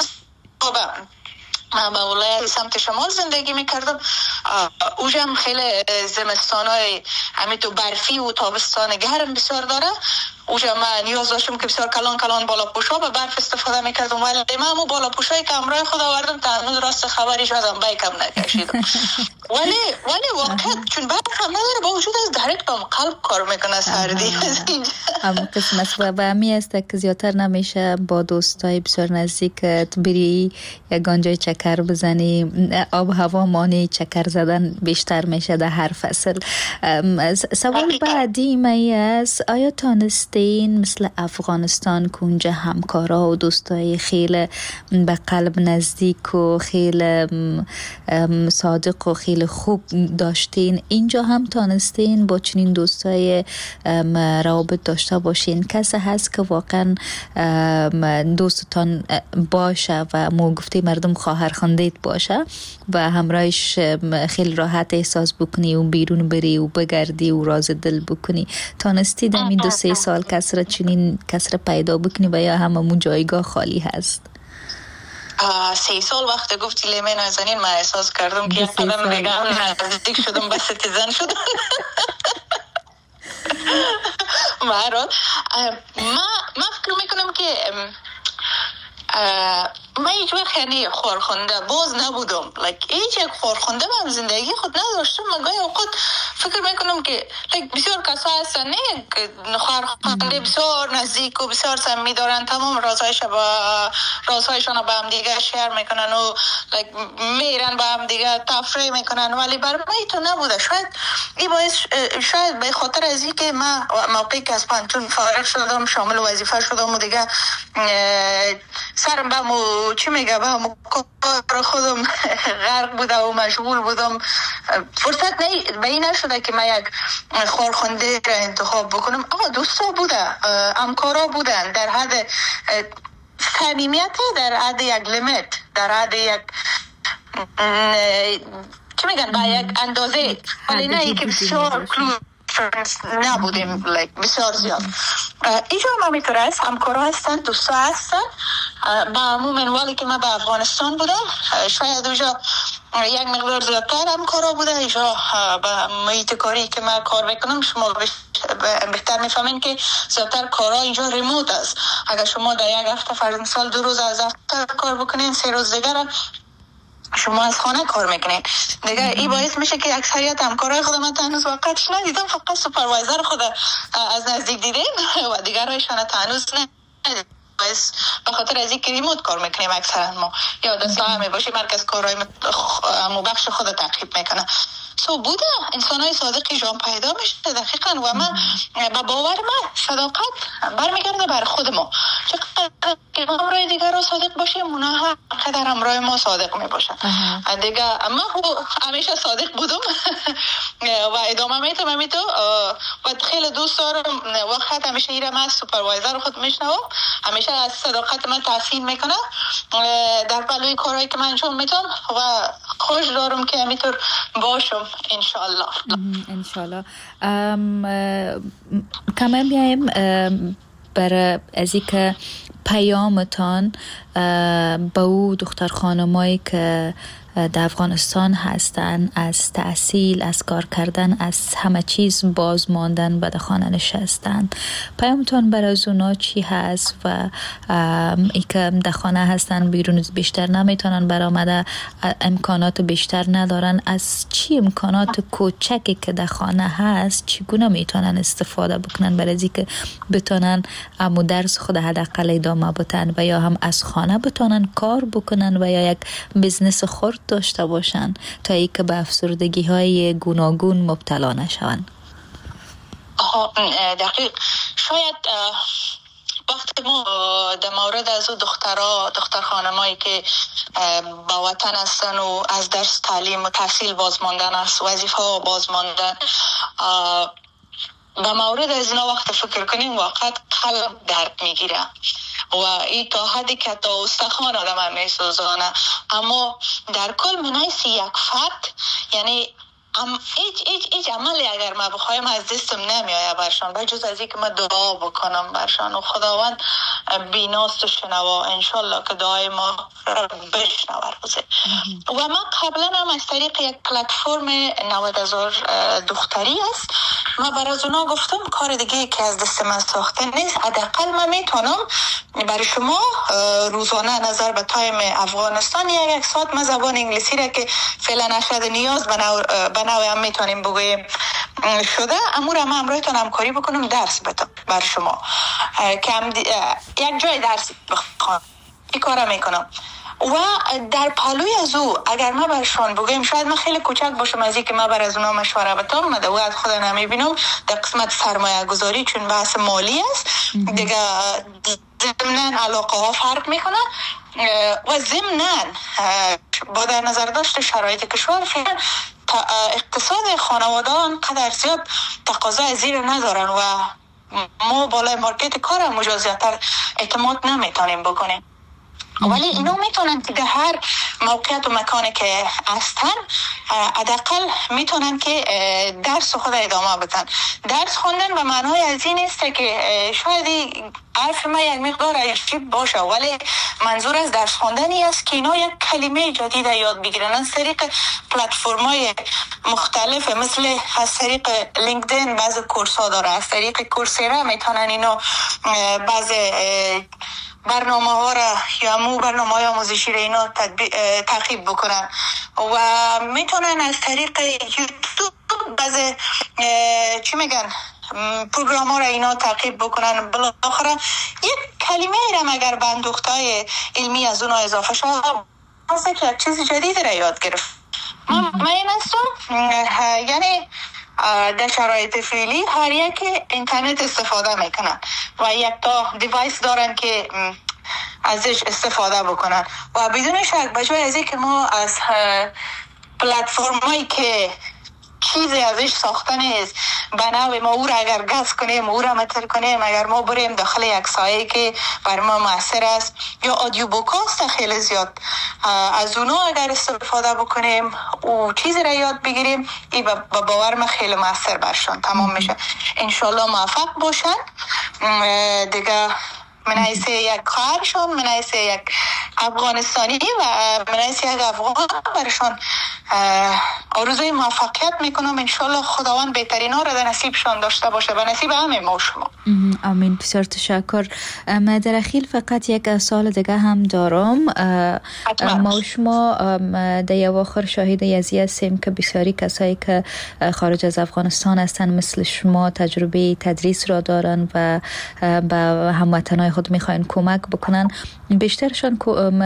من به ولایت سمت شمال زندگی میکردم، اوجا هم خیلی زمستان های همین تو برفی و تابستان گرم بسیار داره. اوجا من نیاز داشتم که بسیار کلان کلان بالا پوشا به برف استفاده میکردم، ولی من همون بالا پوشایی که امرای خود آوردم تا هنوز راست خبریش ازم بیکم نکشیدم. ولی ولی واقعا چون برف هم نداره با وجود از دایرکت هم قلب کار میکنه سردی از اینجا. هم قسمت و همی است که زیادتر نمیشه با دوستای بسیار نزدیکت بری یگان جای چکر بزنی. آب هوا مانع چکر زدن بیشتر میشه در هر فصل. سوال بعدی می است آیا تانستین مثل افغانستان که اونجا همکارا و دوستای خیلی به قلب نزدیک و خیلی صادق و خیلی خوب داشتین، اینجا هم تانستین با چنین دوستای روابط داشته باشین؟ کسی هست که واقعا دوستتان باشه و مو گفته مردم خواهر خواندیت باشه و همراهش خیلی راحت احساس بکنی و بیرون بری و بگردی و راز دل بکنی؟ تانستی در این دو سه سال کسر چنین کسر پیدا بکنی و یا هممون جایگاه خالی هست؟ سه سال وقت گفتی لیمه نازنین من احساس کردم که قدم بگم نزدیک شدم به سیتیزن شدم. برات ما ما فکر میکنم که من هیچ وقت یعنی خورخونده باز نبودم لایک هیچ یک خورخونده من زندگی خود نداشتم. من گاهی اوقات فکر میکنم که لایک بسیار کسا هستن نه خورخونده بسیار نزدیک و بسیار صمیمی دارن، تمام رازهایش با رازهایشان با هم دیگه شیر میکنن و لایک میرن با هم دیگه تفریح میکنن، ولی برای من تو نبوده. شاید این باعث شاید به خاطر از این که من موقعی که از پانتون فارغ شدم شامل وظیفه شدم و دیگه سرم به مو چی میگه به مو کار خودم غرق بوده و مشغول بودم، فرصت نه به این نشده که من یک خورخنده را انتخاب بکنم. اما دوستا بوده، همکارا بودن در حد صمیمیت، در حد یک لیمیت، در حد یک چی میگن با یک اندازه، ولی نه که بسیار کلوز نبودیم like بسیار زیاد. اینجا ما میتونه است همکارا هستن، دوستا هستن. با عموم ولی که من به افغانستان بودم شاید اونجا یک مقدار زیادتر همکارا بوده. اینجا به محیط کاری که من کار میکنم شما بهتر میفهمین که زیادتر کارا اینجا ریموت است. اگر شما در یک هفته فرض مثال دو روز از هفته کار بکنین، سه روز دیگر شما از خانه کار میکنین دیگه. این باعث میشه که اکثریت همکارای خودم من هنوز وقتش ندیدم، فقط سوپروایزر خود از نزدیک دیدیم و دیگرایشان هنوز ندیدم. باعث به خاطر از اینکه ریموت کار میکنیم اکثرا ما یا دستگاه همه باشی مرکز کارهای مبخش خود تعقیب میکنه. سو بوده انسان های صادقی جان پیدا میشه دقیقا و من با باور من صداقت برمیگرده بر خود ما. چقدر که همراه دیگر را صادق باشیم اونا هم قدر همراه ما صادق میباشن دیگه. من همیشه صادق بودم و ادامه میتونم همیتو و خیلی دوست دارم وقت همیشه ایره من سوپروایزر خود میشنوم، همیشه از صداقت من تحسین میکنه در پلوی کارهایی که من انجام میتونم و خوش دارم که همیتور باشم انشالله. انشالله. کمان بیایم برای از اینکه پیامتان به او دختر خانمایی که در افغانستان هستن از تحصیل، از کار کردن، از همه چیز باز ماندن به خانه نشستن، پیامتان برای از اونا چی هست؟ و ای که در خانه هستن بیرون بیشتر نمیتونن برآمده، امکانات بیشتر ندارن، از چی امکانات کوچکی که در خانه هست چگونه میتونن استفاده بکنن برای از اینکه بتونن امو درس خود حداقل ادامه بدن و یا هم از خانه بتونن کار بکنن و یا یک بزنس خرد داشته باشن تا ای که به افسردگی های گوناگون مبتلا نشون. دقیق. شاید وقتی ما در مورد از دخترها دختر خانمایی که با وطن هستن و از درس تعلیم و تحصیل باز ماندن، از وظیفه ها باز ماندن، به مورد از اینا وقت فکر کنیم واقعا قلب درد میگیره و این تا حدی که تا استخوان آدم میسوزانه. اما در کل من حیث یک فرد یعنی ام ایچ ایچ ایچ عملی اگر ما بخوایم از دستم نمیایه برشان به جز از اینکه من دعا بکنم برشان و خداوند بیناست و شنوا انشالله که دعای ما بشنوه روزه. و من قبلا هم از طریق یک پلتفرم نود هزار دختری است ما برای اونا گفتم کار دیگه که از دست من ساخته نیست، حداقل من میتونم برای شما روزانه نظر به تایم افغانستان یک یک ساعت من زبان انگلیسی را که فعلا نشد نیاز به نوع هم میتونیم بگوییم شده امور هم همراهتان همکاری بکنم درس بدم بر شما که هم دی... یک جای درس بخوام این کارم میکنم. و در پالوی از او اگر ما برشان بگویم شاید من خیلی کوچک باشم از اینکه ما بر از اونا مشوره بدم، من دو از خود نمیبینم در قسمت سرمایه گذاری چون بحث مالی است دیگه ضمناً علاقه ها فرق میکنه و ضمناً با در نظر داشت شرایط کشور فعلا اقتصاد خانواده انقدر زیاد تقاضا زیر ندارن و ما بالای مارکت کار هم مجازیتر اعتماد نمیتونیم بکنیم. ولی اینا میتونن که در هر موقعیت و مکانی که هستن حداقل میتونن که درس خود ادامه بدن. درس خوندن به معنای از این است که شاید حرف ما یک مقدار عجیب باشه ولی منظور از درس خوندنی است که اینا یک کلمه جدید یاد بگیرن از طریق پلتفرم‌های مختلف، مثل از طریق لینکدین بعضی کورس ها داره، از طریق کورسیرا میتونن اینا بعضی برنامه ها را یا مو برنامه های آموزشی را اینا تعقیب بکنن و میتونن از طریق یوتیوب بعضی چی میگن پروگرام ها را اینا تعقیب بکنن. بالاخره یک کلمه را اگر به اندوختهای علمی از اونها اضافه شد مثل که یک چیز جدید را یاد گرفت. من این هستم یعنی در شرایط فعلی هر یک اینترنت استفاده میکنن و یک تا دیوایس دارن که ازش استفاده بکنن و بدون شک بجای از اینکه ما از پلتفرمایی که چیزی ازش ساخته نیست به نوع ما او را اگر گز کنیم او را متر کنیم، اگر ما بریم داخل یک سایه که بر ما مؤثر است یا آدیو بوکاست خیلی زیاد از اونا اگر استفاده بکنیم و چیزی را یاد بگیریم این با باور ما خیلی مؤثر برشون تمام میشه. انشالله موفق باشن دیگه من حیث یک خواهرشون، من حیث یک افغانستانی و من حیث یک افغان برشان آرزوی موفقیت میکنم. انشالله خداوند بهترین ها را در نصیبشان داشته باشه و نصیب همه ما شما. آمین. بسیار تشکر. من در اخیر فقط یک سال دیگه هم دارم. ما شما در اواخر شاهد یزی هستیم که بسیاری کسایی که خارج از افغانستان هستن مثل شما تجربه تدریس را دارن و به هموطنای خود میخواین کمک بکنن. بیشترشان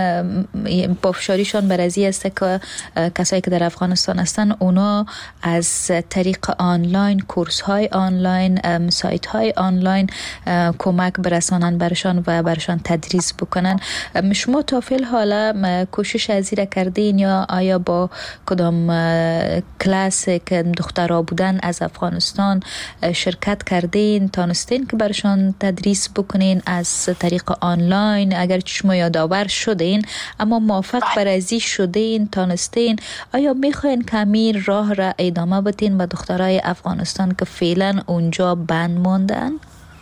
پافشاریشان بر ازی است که کسایی که در افغانستان هستن اونا از طریق آنلاین، کورس های آنلاین، سایت های آنلاین کمک برسانن برشان و برشان تدریس بکنن. شما تا فیل حالا کوشش ازی را کردین یا آیا با کدام کلاس که دخترها بودن از افغانستان شرکت کردین، تانستین که برشان تدریس بکنین از طریق آنلاین؟ اگر شما یادآور شدین اما موفق بر ازی شدین، تانستین، آیا میخواین کمی راه را ادامه بدین به دخترای افغانستان که فعلا اونجا بند ماندن؟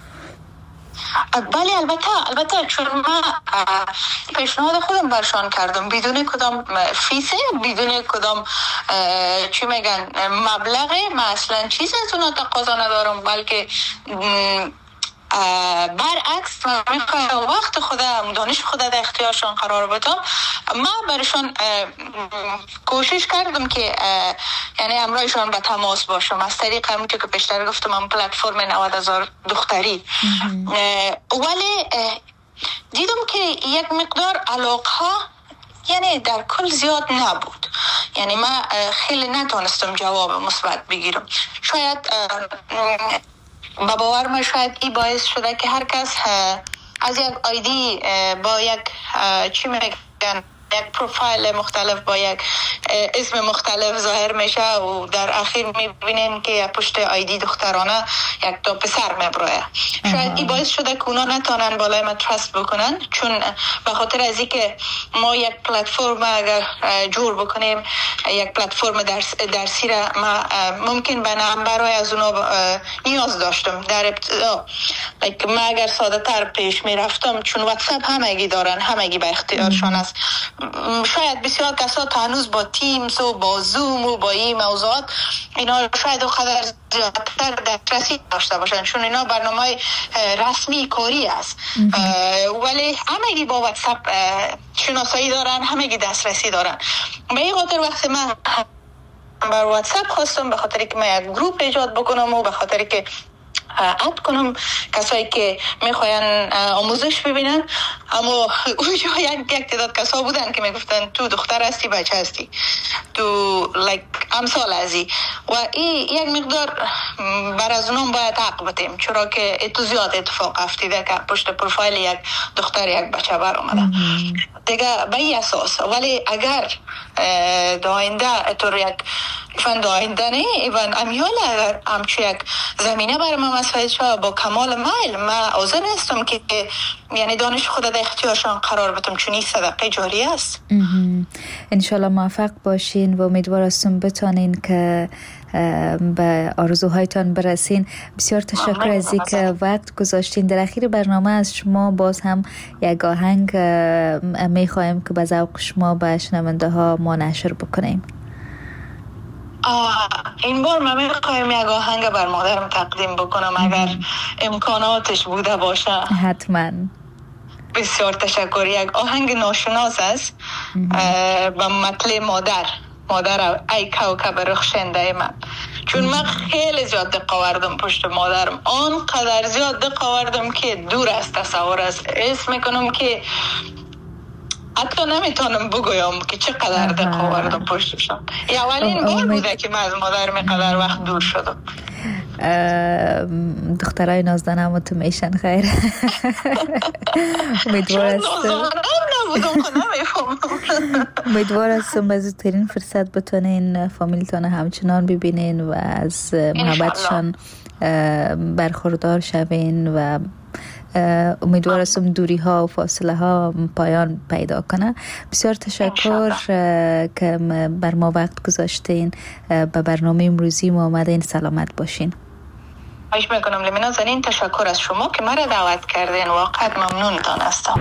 بله البته البته چون من پیشنهاد خودم برشان کردم بدون کدام فیسه، بدون کدام چی میگن مبلغه، من اصلا چیز از اونا تقاضا ندارم، بلکه برعکس من میخوایم وقت خودم، دانش خودم در اختیارشان قرار بدم. من برشان کوشش کردم که یعنی همراهشان به تماس باشم از طریق همونطور که پیشتر گفتم هم پلتفرم نود هزار دختری. ولی دیدم که یک مقدار علاقه یعنی در کل زیاد نبود، یعنی من خیلی نتونستم جواب مثبت بگیرم. شاید با باور من شاید این باعث شده که هر کس از یک آیدی با یک چی میگن یک پروفایل مختلف با یک اسم مختلف ظاهر میشه و در اخیر میبینیم که پشت آیدی دخترانه یک تا پسر میبروه. شاید این باعث شده که اونا نتونن بالای ما ترست بکنن، چون به خاطر از اینکه ما یک پلتفرم اگر جور بکنیم، یک پلتفرم درس درسی را ما ممکن به نمبر از اونا نیاز داشتم در ابتدا. من اگر ساده تر پیش میرفتم، چون واتساپ همگی دارن، همگی به اختیارشان است، شاید بسیار کسا تا هنوز با تیمز و با زوم و با این موضوعات اینا شاید اونقدر زیادتر دسترسی داشته باشن، چون اینا برنامه رسمی کاری است. ولی همگی با واتساپ شناسایی دارن، همگی دسترسی دارن. به این خاطر وقتی من بر واتساپ خواستم، به خاطر که من یک گروپ ایجاد بکنم و به خاطر که اد کنم کسایی که میخواین آموزش ببینن، اما اونجا یک یک تعداد کسا بودن که میگفتن تو دختر هستی، بچه هستی، تو لایک امثال ازی و این یک مقدار بر از اونم باید حق بدیم، چرا که اتو زیاد اتفاق افتیده که پشت پروفایل یک دختر یک بچه بر اومده دیگه به این اساس. ولی اگر در آینده اتور یک ایوان آینده نه ایوان امیال اگر همچو یک زمینه برای من مساعد شد با کمال میل من حاضر هستم که یعنی دانش خود در اختیارشان قرار بدم، چون این صدقه جاری است. انشالله موفق باشین و امیدوار هستم بتانین که به آرزوهایتان برسین. بسیار تشکر از اینکه وقت گذاشتین. در اخیر برنامه از شما باز هم یک آهنگ میخوایم که به ذوق شما به شنونده ها ما نشر بکنیم. این بار من میخوایم یک آهنگ بر مادرم تقدیم بکنم اگر امکاناتش بوده باشه. حتما. بسیار تشکر. یک آهنگ ناشناس است با مطلع مادر مادر ای کوکب رخشنده من، چون من خیلی زیاد دقت آوردم پشت مادرم، آنقدر زیاد دقت آوردم که دور از تصور است. اسم میکنم که حتی نمیتونم بگویم که چقدر دقت آوردم پشتشم. اولین بار بوده که من از مادر میقدر وقت دور شدم. دخترای نازدانم تو میشن خیر. امیدوار هستم امیدوار هستم به زودترین فرصت بتونین فامیلتان همچنان ببینین و از محبتشان برخوردار شوین و امیدوار هستم دوری ها و فاصله ها پایان پیدا کنه. بسیار تشکر که بر ما وقت گذاشتین. به برنامه امروزی ما آمدین. سلامت باشین. خواهش میکنم لمینا زنین. تشکر از شما که مرا دعوت کردین، واقعا ممنون تان هستم.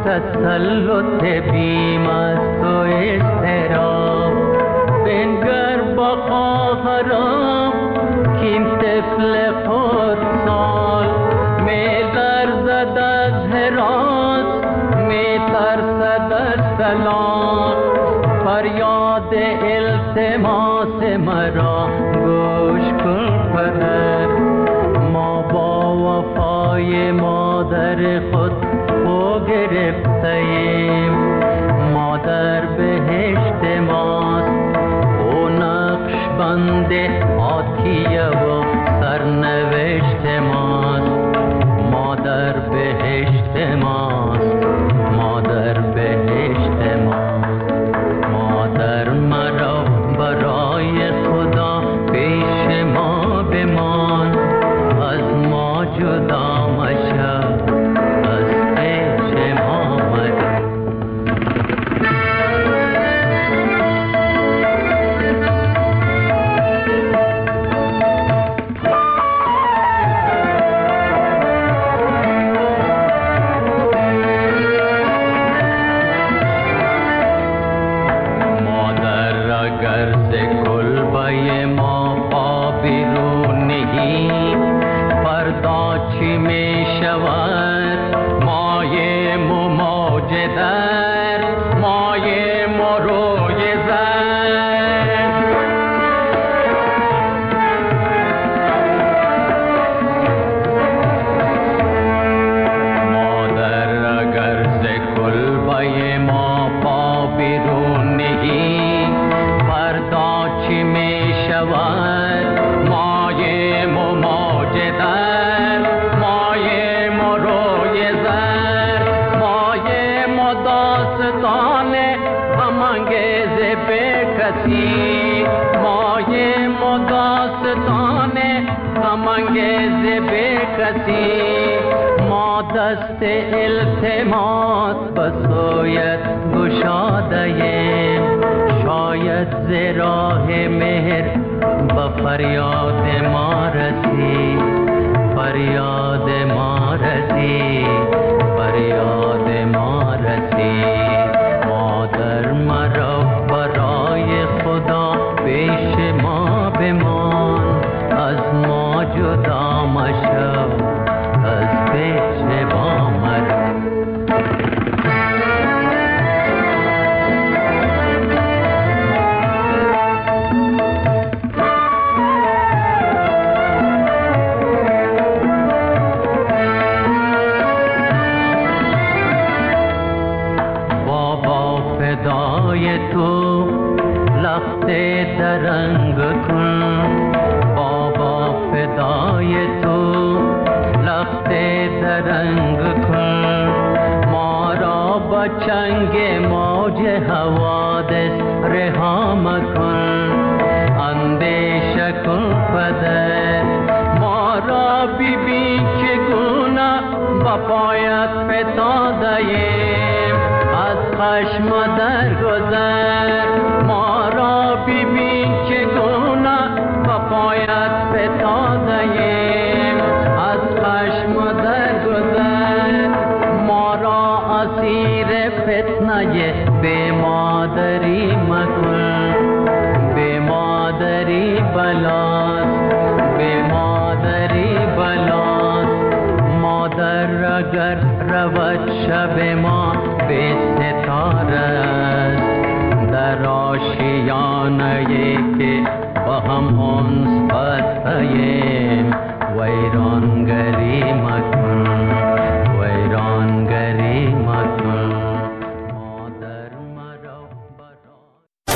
تسلط بیم است و اضطراب بنگر با خواهرم که این طفل خودسال می لرزد از هراس می ترسد از سلام فریاد التماس مرا گوش کن پدر ما با وفای مادر خود خو گرفتیم مادر بهشت ماست او نقش بند آتیه و سرنوشت ماست مادر بهشت ماست مادر بهشت ماست مادر مرا برای خدا پیش ما بمان از ما جدا مشو از پیش ما مشو ما دست التماس بسویت گشادهیم شاید ز راه مهر با فریاد ما رسی فریاد ما رسی فریاد ما رسی مادر مرا برای خدا پیش ما بمان از ما جدا مشو از پیش ما مرو بابا فدای تو لخت درنگ کن بابا فدای تو لخت درنگ کن ما را با چنگ موج حوادث رها مکن اندیشه کن پدر ما را ببین چگونه با پایت فتاده‌ایم از خشم درگذر ما را ببین چگونه با پایت فتاده‌ایم از خشم درگذر ما را اسیر فتنه به مادری مکن به مادری بلاست به مادری بلاست مادر اگر رود شب ما به ستاره است در آشیانه که با هم انس بسته‌ایم ویرانگری مکن